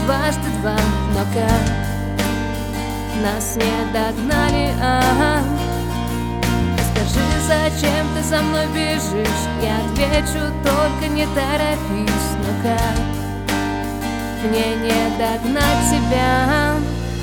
дважды два, но как нас не догнали, Скажи, зачем ты за мной бежишь? Я отвечу, только не торопись, но как мне не догнать тебя?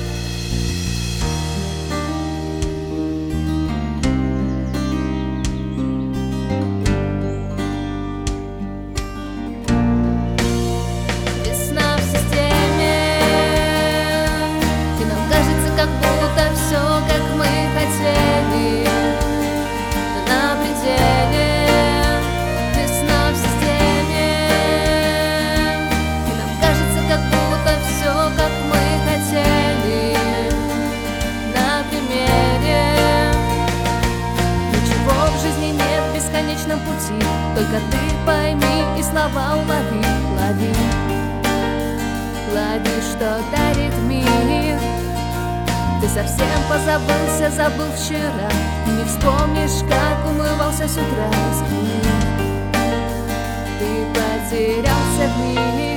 Пути, только ты пойми и слова улови, лови, лови, что дарит мир. Ты совсем позабылся, забыл вчера, не вспомнишь, как умывался с утра. Ты потерялся в мире.